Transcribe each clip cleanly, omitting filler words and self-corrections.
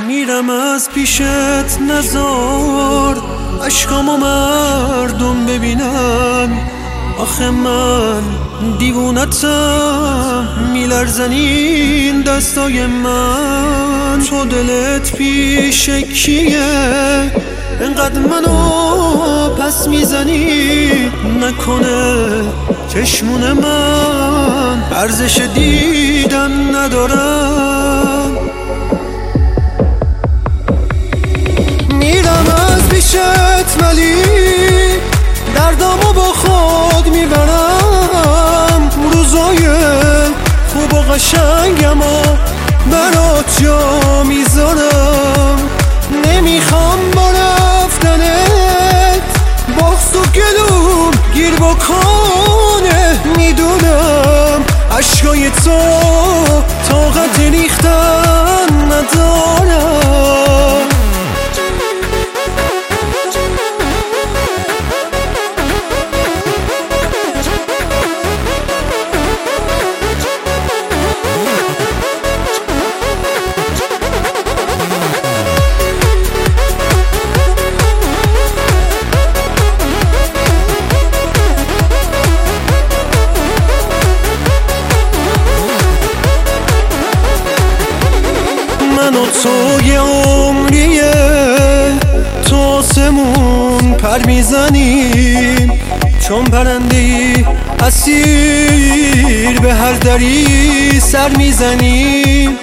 میرم از پیشت نزار اشکامو مردم ببینن، آخه من دیوونتم میلرزن این دستای من. تو دلت پیش کیه انقدر منو پس میزنی؟ نکنه چشمون من ارزش دیدن ندارن؟ میرم از پیشت ولی دردامو با خود میبرم، روزای خوب و قشنگمو برات جا میذارم. نمیخوام با رفتنت بغض و گلوم گیر بکنه، میدونم اشکای تو طاقت ریختن ندارم. من و تو یه عمریه تو آسمون پر میزنیم، چون پرنده‌ای اسیر به هر دری سر میزنیم.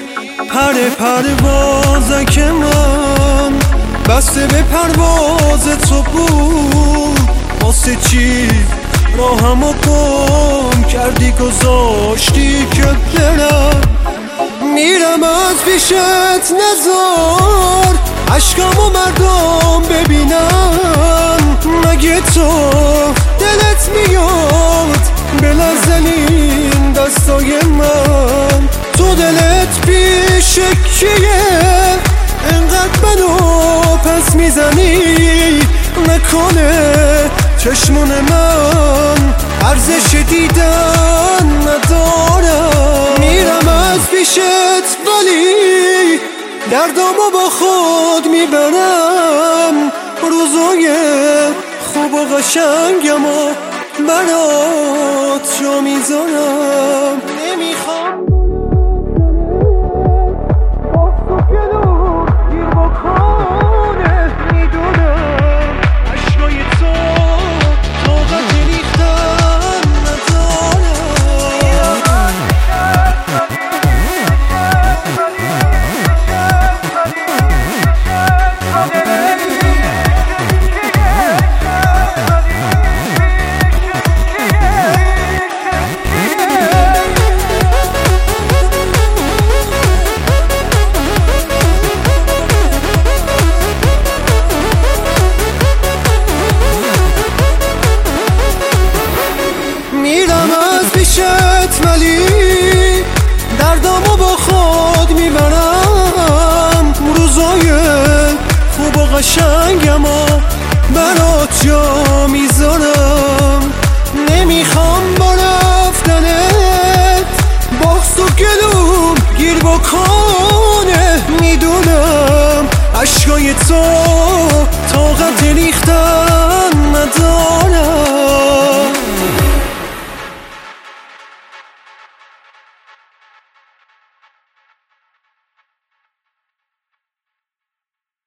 پروازک من بسته به پرواز تو بود، واسه چی راهمو گم کردی گذاشتی که برم؟ میرم از پیشت نزار اشکامو مردم ببینن، مگه تو دلت میاد بلرزن این دستای من؟ تو دلت پیش کیه انقدر منو پس میزنی؟ نکنه چشمون من ارزش دیدن ندارم؟ میرم از پیشت ولی دردامو با خود میبرم، روزای خوب و قشنگمو برات جا میذارم. نمیخوام بغض و گلوم گیر بکنه، میدونم اشکای تو طاقت ریختن ندارم. میرم از پیشت ولی دردامو با خود میبرم، روزای خوب و قشنگمو برات جا میذارم. نمیخوام با رفتنت بغض و گلوم گیر بکنه، میدونم اشکای تو طاقت ریختن